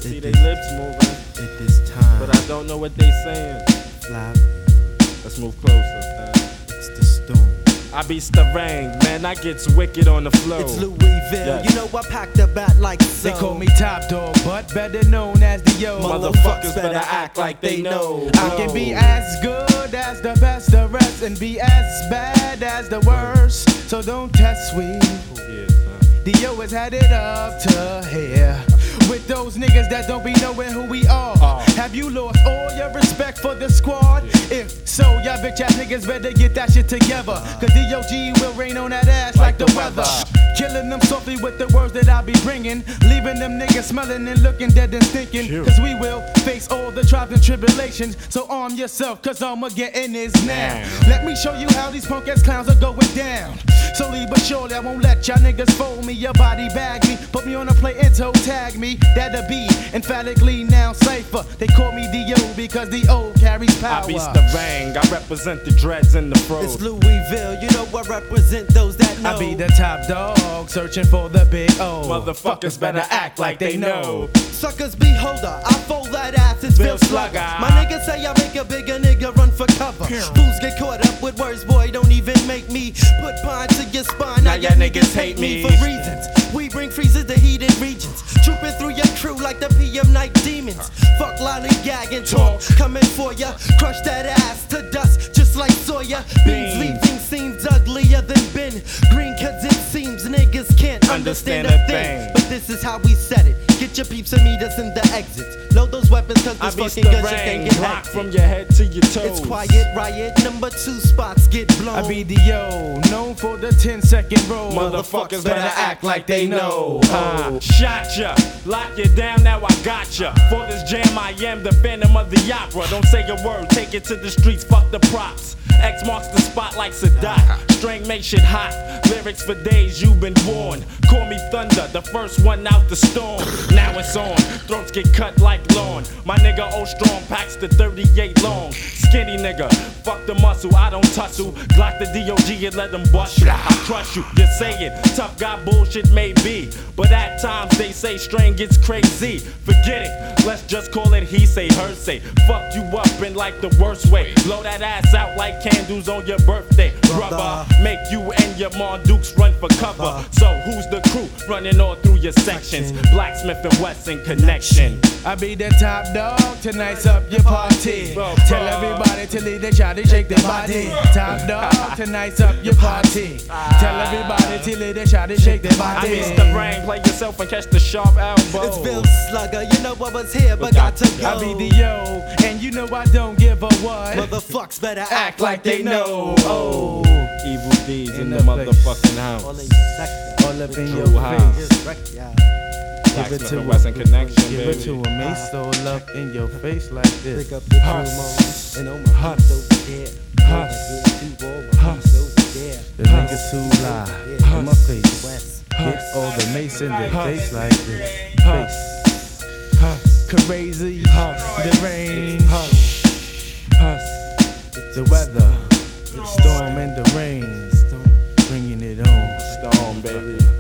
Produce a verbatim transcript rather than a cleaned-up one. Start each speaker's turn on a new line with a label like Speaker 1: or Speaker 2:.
Speaker 1: see they lips moving.
Speaker 2: It is time.
Speaker 1: But I don't know what they saying.
Speaker 2: Flap.
Speaker 1: Let's move closer, man.
Speaker 2: It's the storm.
Speaker 1: I be Starang, man, I gets wicked on the flow.
Speaker 3: It's Louisville,
Speaker 1: Yes.
Speaker 3: you know I pack the bat like so.
Speaker 4: They call me Top Dog, but better known as the Yo.
Speaker 1: Motherfuckers better act like they know.
Speaker 4: I can be as good as the best the rest and be as bad as the worst. So don't test we.
Speaker 1: Yeah, son.
Speaker 4: The Yo has had it up to here. With those niggas that don't be knowing who we are.
Speaker 1: Oh.
Speaker 4: Have you lost all your respect for the squad?
Speaker 1: Yeah.
Speaker 4: If so, y'all bitch ass niggas better get that shit together. Cause D O G will rain on that ass like,
Speaker 1: Like
Speaker 4: the,
Speaker 1: the
Speaker 4: weather.
Speaker 1: weather.
Speaker 4: Killing them softly with the words that I be bringing. Leaving them niggas smelling and looking dead and stinking.
Speaker 1: Sure.
Speaker 4: Cause we will face all the trials and tribulations. So arm yourself, cause I'ma get in this now.
Speaker 1: Damn.
Speaker 4: Let me show you how these punk ass clowns are going down. Slowly but surely, I won't let y'all niggas fold me. Your body bag me, put me on a plate and toe tag me. That'll be emphatically now safer. They call me D O because the O carries power.
Speaker 1: I be Starang, I represent the dreads and the fro.
Speaker 3: It's Louisville, you know I represent those that know.
Speaker 4: I be the top dog, searching for the big O.
Speaker 1: Motherfuckers better act like they know.
Speaker 3: Suckers beholder, I fold that ass, it's Bill
Speaker 1: Bill
Speaker 3: Slugger.
Speaker 1: Slugger.
Speaker 3: My niggas say I make a bigger nigga run for cover. Fools get caught up with words, boy, don't even make me put pine to your spine.
Speaker 1: Now y'all niggas hate me.
Speaker 3: for reasons. We bring freezes to heated regions, trooping through your crew like the P M night demons. Fuck lollygag and talk, coming for ya. Crush that ass to dust, just like Sawyer. Beans
Speaker 1: Beans.
Speaker 3: leaving seems uglier than Ben Green, cause it seems niggas can't understand,
Speaker 1: Understand
Speaker 3: a
Speaker 1: a
Speaker 3: thing.
Speaker 1: thing.
Speaker 3: But this is how we set it. Get your peeps and meet us in the exits. Load those weapons, cause
Speaker 1: I
Speaker 3: this
Speaker 1: be
Speaker 3: fucking gunship can
Speaker 1: Starang,
Speaker 3: get
Speaker 1: lock
Speaker 3: hacked.
Speaker 1: from your head to your toes.
Speaker 3: It's quiet riot, number two spots get blown.
Speaker 4: I be the Yo, known for the ten second roll.
Speaker 1: Motherfuckers better act like they know. Uh, shot ya, lock you down, now I got ya. For this jam, I am the phantom of the opera. Don't say a word, take it to the streets, fuck the props. X marks the spot like Sadat. String make shit hot. Lyrics for days you've been warned. Call me Thunder, the first one out the storm. Now it's on, throats get cut like lawn. My nigga O Strong packs the thirty-eight long. Skinny nigga, fuck the muscle, I don't tussle. Glock the D O G and let them bust you. I crush you, just say it. Tough guy bullshit may be, but at times they say strain gets crazy. Forget it, let's just call it he say, her say. Fuck you up in like the worst way. Blow that ass out like candles on your birthday. Brother, make you and your Mardukes run for cover. So who's the crew running all through your sections? Blacksmith and Wesson connection.
Speaker 4: I be the top dog, tonight's up your party.
Speaker 1: Bro,
Speaker 4: Tell
Speaker 1: bro.
Speaker 4: everybody to leave the shot and shake their body. Top dog, tonight's up your party. Tell everybody to leave the shot and shake their
Speaker 1: I
Speaker 4: body.
Speaker 1: mean, Starang, play yourself and catch the sharp elbow.
Speaker 3: It's Bill Slugger, you know I was here, but got to go.
Speaker 4: I be the Yo, and you know I don't give a what.
Speaker 3: Motherfucks better act,
Speaker 4: Act like they know.
Speaker 1: Oh, evil deeds in,
Speaker 4: In
Speaker 1: the,
Speaker 4: the place.
Speaker 1: motherfucking
Speaker 3: All
Speaker 1: house.
Speaker 3: in your sector.
Speaker 4: All up in
Speaker 1: True
Speaker 4: your
Speaker 1: house.
Speaker 4: face.
Speaker 3: Just wreck ya.
Speaker 4: Give it
Speaker 1: Blacksmith
Speaker 4: to
Speaker 1: and
Speaker 4: him.
Speaker 1: Wesson connection,
Speaker 4: Give it to
Speaker 1: baby.
Speaker 4: him, ace, all up in your face like
Speaker 3: Pick
Speaker 4: this.
Speaker 3: up the
Speaker 1: Huss.
Speaker 3: true and on my
Speaker 1: Huss.
Speaker 3: over there.
Speaker 1: Huss.
Speaker 3: Huss.
Speaker 4: The niggas too lie in my face.
Speaker 3: West.
Speaker 4: Get all the mace in their
Speaker 1: Huss.
Speaker 4: face like this. Face.
Speaker 1: Huss. Huss.
Speaker 4: Crazy,
Speaker 1: Huss.
Speaker 4: the rain,
Speaker 1: Huss. Huss.
Speaker 4: the weather, the storm and the rain, bringing it on.
Speaker 1: Storm, baby.